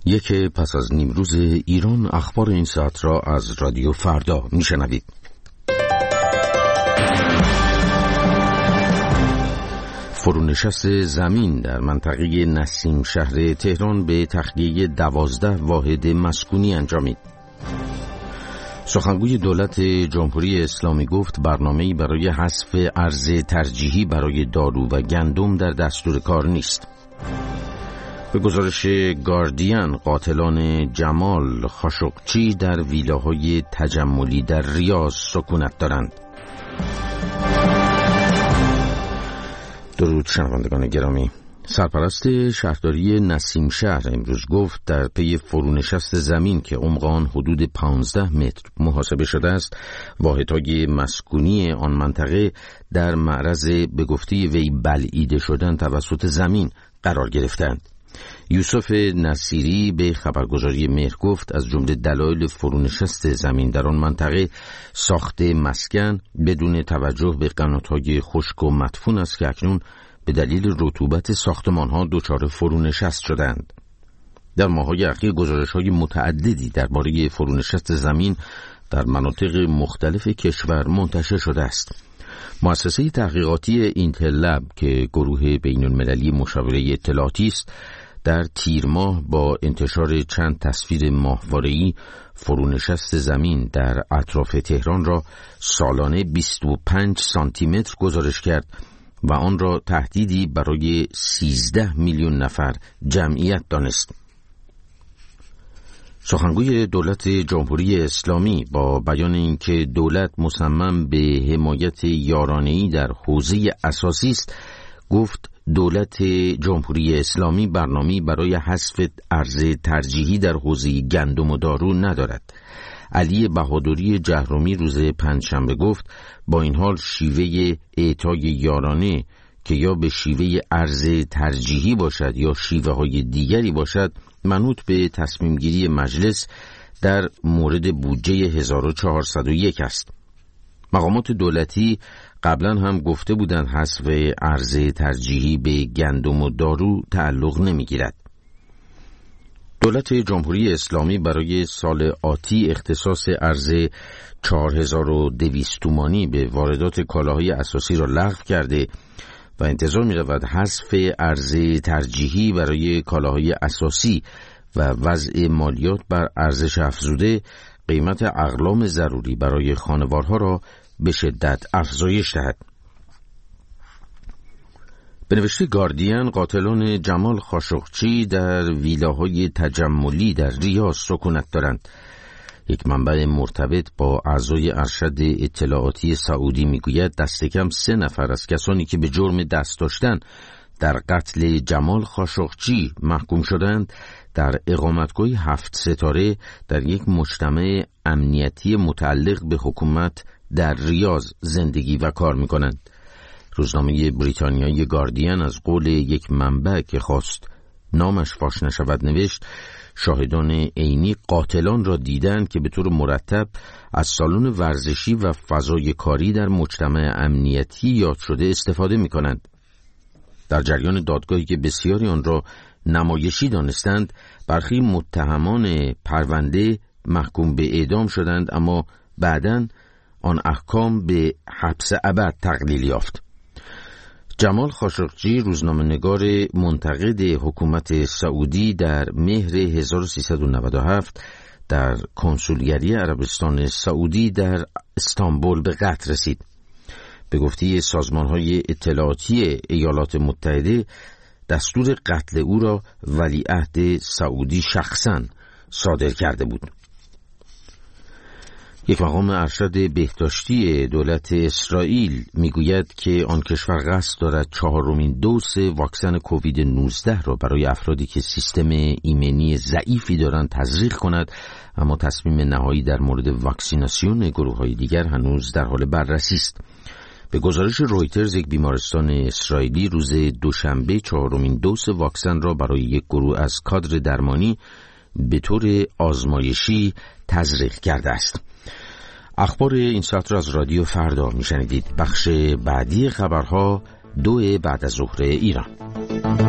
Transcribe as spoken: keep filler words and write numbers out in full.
یک پس از نیمروز ایران، اخبار این ساعت را از رادیو فردا میشنوید. فرونشست زمین در منطقه نسیم شهر تهران به تخلیه دوازده واحد مسکونی انجامید. سخنگوی دولت جمهوری اسلامی گفت برنامه‌ای برای حذف ارز ترجیحی برای دارو و گندم در دستور کار نیست. به گزارش گاردین، قاتلان جمال خاشقچی در ویلاهای تجملی در ریاض سکونت دارند. درود شنوندگان گرامی. سرپرست شهرداری نسیم شهر امروز گفت در پی فرونشست زمین که عمق آن حدود پانزده متر محاسبه شده است، واحدهای مسکونی آن منطقه در معرض به گفته وی بلعیده شدن توسط زمین قرار گرفتند. یوسف نصیری به خبرگزاری مهر گفت از جمله دلایل فرونشست زمین در آن منطقه ساخت مسکن بدون توجه به قنات‌های خشک و مدفون است که اکنون به دلیل رطوبت ساختمان‌ها دچار فرونشست شدند. در ماه‌های اخیر گزارش‌های متعددی درباره فرونشست زمین در مناطق مختلف کشور منتشر شده است. مؤسسه تحقیقاتی اینتل لب که گروه بین‌المللی مشاوره اطلاعاتی است، در تیر ماه با انتشار چند تصویر ماهواره‌ای فرونشست زمین در اطراف تهران را سالانه بیست و پنج سانتی متر گزارش کرد و آن را تهدیدی برای سیزده میلیون نفر جمعیت دانست. سخنگوی دولت جمهوری اسلامی با بیان اینکه دولت مصمم به حمایت یارانه‌ای در حوزه اساسی است، گفت دولت جمهوری اسلامی برنامه‌ای برای حذف ارز ترجیحی در حوزه گندم و دارو ندارد. علی بهادری جهرومی روز پنجشنبه گفت با این حال شیوه اعطای یارانه که یا به شیوه ارز ترجیحی باشد یا شیوه های دیگری باشد منوط به تصمیم گیری مجلس در مورد بودجه هزار و چهارصد و یک است. مقامات دولتی قبلا هم گفته بودند حذف ارز ترجیحی به گندم و دارو تعلق نمیگیرد. دولت جمهوری اسلامی برای سال آتی اختصاص ارز چهار هزار و دویست تومانی به واردات کالاهای اساسی را لغو کرده و انتظار می رود حذف ارز ترجیحی برای کالاهای اساسی و وضع مالیات بر ارزش افزوده قیمت اقلام ضروری برای خانوارها را به شدت افزایش دهد. به نوشته گاردین، قاتلان جمال خاشقچی در ویلاهای تجملی در ریاض سکونت دارند. یک منبع مرتبط با اعضای ارشد اطلاعاتی سعودی میگوید دست کم سه نفر از کسانی که به جرم دست داشتن در قتل جمال خاشقچی محکوم شدند در اقامتگاه هفت ستاره در یک مجتمع امنیتی متعلق به حکومت در ریاض زندگی و کار می‌کنند. روزنامه بریتانیایی گاردین از قول یک منبع که خواست نامش فاش نشود نوشت شاهدان عینی قاتلان را دیدند که به طور مرتب از سالن ورزشی و فضای کاری در مجتمع امنیتی یاد شده استفاده می‌کنند. در جریان دادگاهی که بسیاری آن را نمایشی دانستند، برخی متهمان پرونده محکوم به اعدام شدند، اما بعداً آن احکام به حبس ابد تقلیل یافت. جمال خاشقچی، روزنامه‌نگار منتقد حکومت سعودی، در مهر هزار و سیصد و نود و هفت در کنسولگری عربستان سعودی در استانبول به قتل رسید. به گفته سازمان‌های اطلاعاتی ایالات متحده، دستور قتل او را ولیعهد سعودی شخصاً صادر کرده بود. یک مقام ارشد بهداشتی دولت اسرائیل میگوید که آن کشور قصد دارد چهارمین دوز واکسن کووید نوزده را برای افرادی که سیستم ایمنی ضعیفی دارند تزریق کند، اما تصمیم نهایی در مورد واکسیناسیون گروه‌های دیگر هنوز در حال بررسی است. به گزارش رویترز، یک بیمارستان اسرائیلی روز دوشنبه چهارمین دوز واکسن را برای یک گروه از کادر درمانی به طور آزمایشی تزریق کرده است. اخبار این ساعت را از رادیو فردا میشنیدید. بخش بعدی خبرها دو بعد از ظهر ایران.